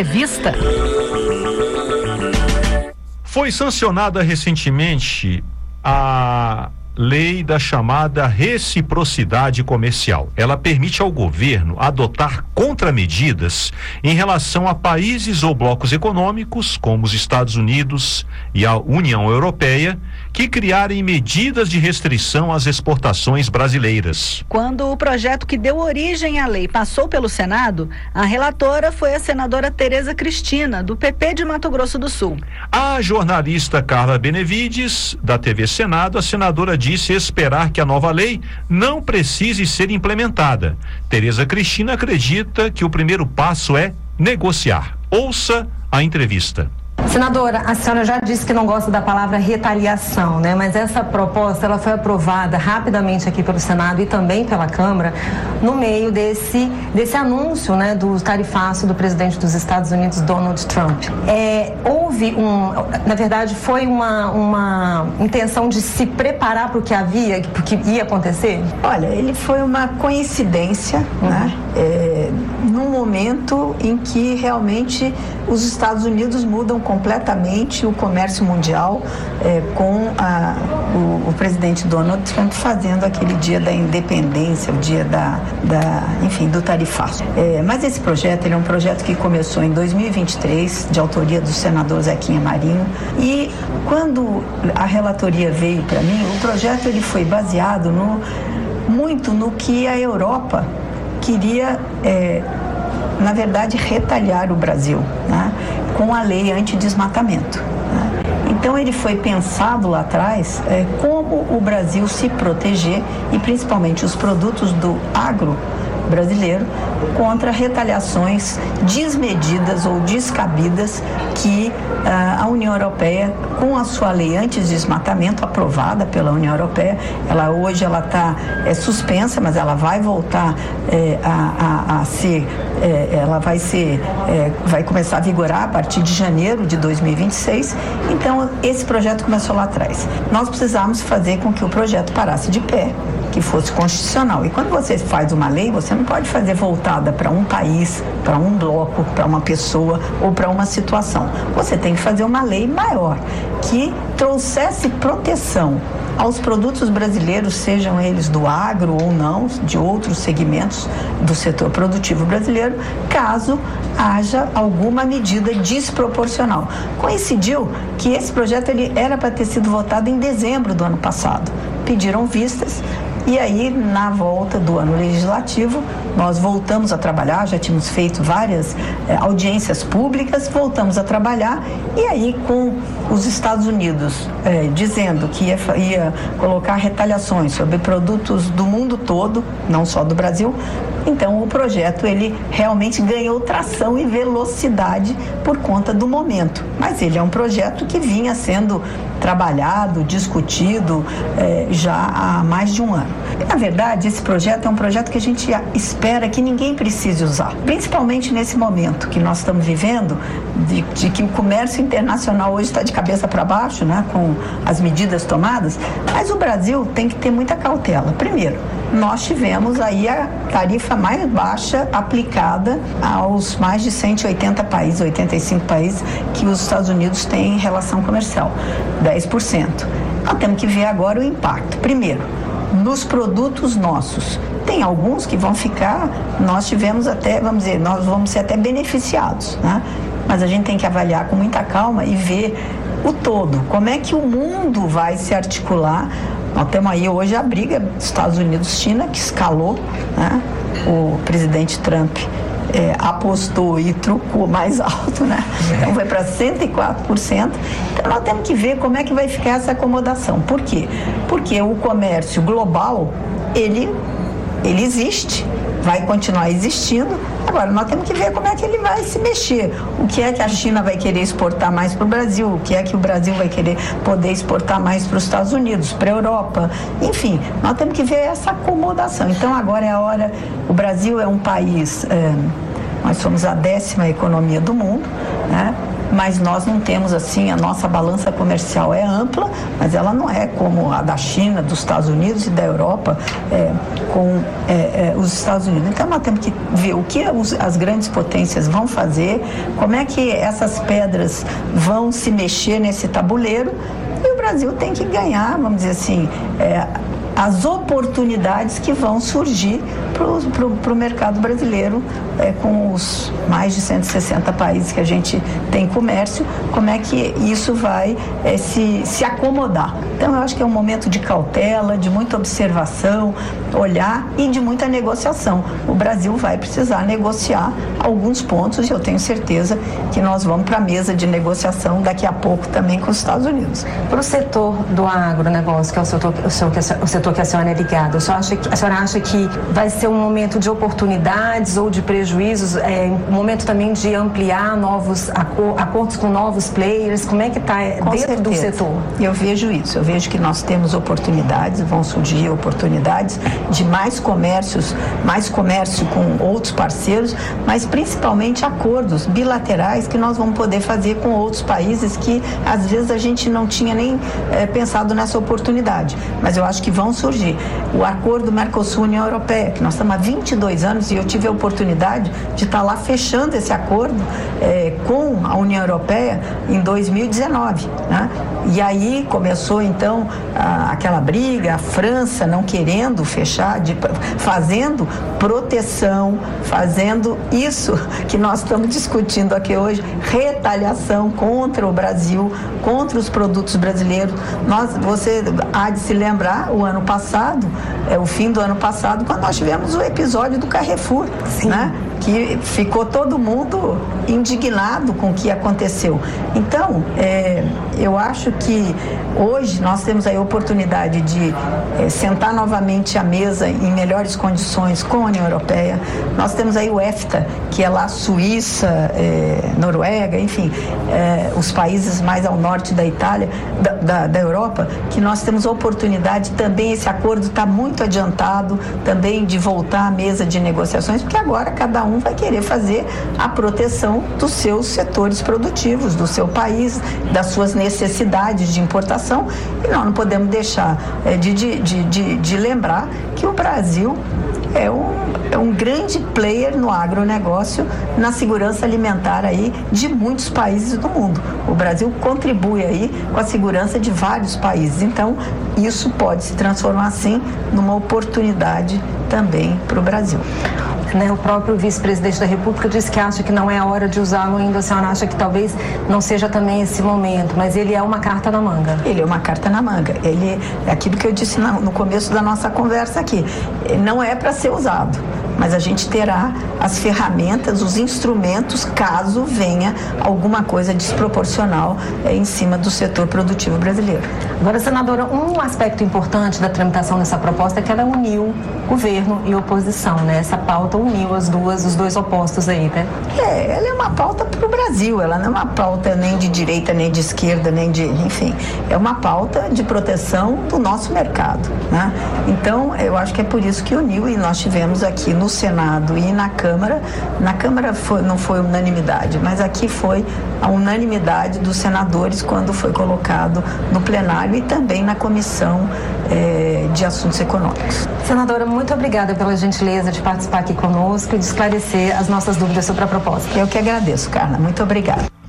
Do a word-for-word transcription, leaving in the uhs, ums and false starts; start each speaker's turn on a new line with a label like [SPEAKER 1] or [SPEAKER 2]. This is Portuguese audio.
[SPEAKER 1] Entrevista.
[SPEAKER 2] Foi sancionada recentemente a lei da chamada reciprocidade comercial. Ela permite ao governo adotar contramedidas em relação a países ou blocos econômicos, como os Estados Unidos e a União Europeia, que criarem medidas de restrição às exportações brasileiras.
[SPEAKER 1] Quando o projeto que deu origem à lei passou pelo Senado, a relatora foi a senadora Tereza Cristina, do P P de Mato Grosso do Sul.
[SPEAKER 2] A jornalista Carla Benevides, da T V Senado, a senadora disse esperar que a nova lei não precise ser implementada. Tereza Cristina acredita que o primeiro passo é negociar. Ouça a entrevista.
[SPEAKER 3] Senadora, a senhora já disse que não gosta da palavra retaliação, né? Mas essa proposta, ela foi aprovada rapidamente aqui pelo Senado e também pela Câmara, no meio desse, desse anúncio, né, do tarifaço do presidente dos Estados Unidos, Donald Trump. É, houve um, na verdade, foi uma, uma intenção de se preparar para o que havia, para o que ia acontecer?
[SPEAKER 4] Olha, ele foi uma coincidência, uhum. né? É, num momento em que realmente os Estados Unidos mudam completamente o comércio mundial, é, com a, o, o presidente Donald Trump fazendo aquele dia da independência, o dia da, da enfim, do tarifaço. É, mas esse projeto, ele é um projeto que começou em dois mil e vinte e três, de autoria do senador Zequinha Marinho, e quando a relatoria veio para mim, o projeto ele foi baseado no, muito no que a Europa queria, é, na verdade, retalhar o Brasil, né, com a lei antidesmatamento. Né. Então ele foi pensado lá atrás é, como o Brasil se proteger, e principalmente os produtos do agro brasileiro, contra retaliações desmedidas ou descabidas que uh, a União Europeia, com a sua lei anti-desmatamento aprovada pela União Europeia, ela hoje ela está é, suspensa, mas ela vai voltar é, a, a, a ser, é, ela vai ser, é, vai começar a vigorar a partir de janeiro de dois mil e vinte e seis. Então esse projeto começou lá atrás. Nós precisávamos fazer com que o projeto parasse de pé, que fosse constitucional. E quando você faz uma lei, você não pode fazer voltada para um país, para um bloco, para uma pessoa ou para uma situação. Você tem que fazer uma lei maior, que trouxesse proteção aos produtos brasileiros, sejam eles do agro ou não, de outros segmentos do setor produtivo brasileiro, caso haja alguma medida desproporcional. Coincidiu que esse projeto ele era para ter sido votado em dezembro do ano passado. Pediram vistas. E aí, na volta do ano legislativo, nós voltamos a trabalhar, já tínhamos feito várias eh, audiências públicas, voltamos a trabalhar, e aí com os Estados Unidos eh, dizendo que ia, ia colocar retaliações sobre produtos do mundo todo, não só do Brasil, então o projeto ele realmente ganhou tração e velocidade por conta do momento. Mas ele é um projeto que vinha sendo trabalhado, discutido eh, já há mais de um ano. E, na verdade, esse projeto é um projeto que a gente espera que ninguém precise usar, principalmente nesse momento que nós estamos vivendo, de, de que o comércio internacional hoje está de cabeça para baixo, né, com as medidas tomadas, mas o Brasil tem que ter muita cautela. Primeiro, nós tivemos aí a tarifa mais baixa aplicada aos mais de cento e oitenta países, oitenta e cinco países que os Estados Unidos têm em relação comercial, dez por cento. Nós temos que ver agora o impacto. Primeiro, nos produtos nossos. Tem alguns que vão ficar, nós tivemos até, vamos dizer, nós vamos ser até beneficiados, né? Mas a gente tem que avaliar com muita calma e ver o todo, como é que o mundo vai se articular. Nós temos aí hoje a briga Estados Unidos-China, que escalou, né? O presidente Trump é, apostou e trucou mais alto, né? Então foi para cento e quatro por cento. Então nós temos que ver como é que vai ficar essa acomodação. Por quê? Porque o comércio global, ele, ele existe, vai continuar existindo. Agora, nós temos que ver como é que ele vai se mexer. O que é que a China vai querer exportar mais para o Brasil? O que é que o Brasil vai querer poder exportar mais para os Estados Unidos, para a Europa? Enfim, nós temos que ver essa acomodação. Então, agora é a hora... O Brasil é um país... É, nós somos a décima economia do mundo, né? Mas nós não temos assim, a nossa balança comercial é ampla, mas ela não é como a da China, dos Estados Unidos e da Europa, é, com é, é, os Estados Unidos. Então nós temos que ver o que os, as grandes potências vão fazer, como é que essas pedras vão se mexer nesse tabuleiro, e o Brasil tem que ganhar, vamos dizer assim, é, as oportunidades que vão surgir para o mercado brasileiro, é, com os mais de cento e sessenta países que a gente tem comércio, como é que isso vai é, se, se acomodar. Então, eu acho que é um momento de cautela, de muita observação, olhar e de muita negociação. O Brasil vai precisar negociar alguns pontos e eu tenho certeza que nós vamos para a mesa de negociação daqui a pouco também com os Estados Unidos.
[SPEAKER 3] Para o setor do agronegócio, que é o setor, o setor, o setor que a senhora é ligada, a senhora acha que, a senhora acha que vai ser um momento de oportunidades ou de prejuízos, é, um momento também de ampliar novos acordos com novos players? Como é que está dentro certeza. do setor?
[SPEAKER 4] Eu vejo isso, eu vejo que nós temos oportunidades, vão surgir oportunidades de mais comércios, mais comércio com outros parceiros, mas principalmente acordos bilaterais que nós vamos poder fazer com outros países que às vezes a gente não tinha nem é, pensado nessa oportunidade, mas eu acho que vão surgir. O acordo Mercosul-União Europeia, que nós estamos há vinte e dois anos e eu tive a oportunidade de estar lá fechando esse acordo é, com a União Europeia em dois mil e dezenove, né? E aí começou então a, aquela briga, a França não querendo fechar, de, fazendo proteção, fazendo isso que nós estamos discutindo aqui hoje, retaliação contra o Brasil, contra os produtos brasileiros. Nós, você há de se lembrar, o ano passado, é o fim do ano passado, quando nós tivemos o episódio do Carrefour, Sim. né? Que ficou todo mundo indignado com o que aconteceu. Então, é, eu acho que hoje nós temos aí a oportunidade de é, sentar novamente à mesa em melhores condições com a União Europeia. Nós temos aí o EFTA, que é lá Suíça, é, Noruega, enfim, é, os países mais ao norte da Itália, da, da, da Europa, que nós temos a oportunidade também, esse acordo está muito adiantado, também de voltar à mesa de negociações, porque agora cada um vai querer fazer a proteção dos seus setores produtivos, do seu país, das suas necessidades de importação, e nós não podemos deixar é, de, de, de, de lembrar que o Brasil é um, é um grande player no agronegócio, na segurança alimentar aí de muitos países do mundo. O Brasil contribui aí com a segurança de vários países, então isso pode se transformar sim numa oportunidade também para o Brasil.
[SPEAKER 3] Né, o próprio vice-presidente da República disse que acha que não é a hora de usá-lo ainda. A senhora acha que talvez não seja também esse momento, mas ele é uma carta na manga.
[SPEAKER 4] Ele é uma carta na manga. Ele é aquilo que eu disse no começo da nossa conversa aqui. Não é para ser usado, mas a gente terá as ferramentas, os instrumentos, caso venha alguma coisa desproporcional é, em cima do setor produtivo brasileiro.
[SPEAKER 3] Agora, senadora, um aspecto importante da tramitação dessa proposta é que ela uniu governo e oposição, né? Essa pauta uniu as duas, os dois opostos aí, né?
[SPEAKER 4] É, ela é uma pauta para o Brasil, ela não é uma pauta nem de direita, nem de esquerda, nem de, enfim, é uma pauta de proteção do nosso mercado, né? Então, eu acho que é por isso que uniu, e nós tivemos aqui no Senado e na Câmara, na Câmara foi, não foi unanimidade, mas aqui foi a unanimidade dos senadores quando foi colocado no plenário e também na Comissão eh, de Assuntos Econômicos.
[SPEAKER 3] Senadora, muito obrigada pela gentileza de participar aqui conosco e de esclarecer as nossas dúvidas sobre a proposta.
[SPEAKER 4] Eu que agradeço, Carla. Muito obrigada.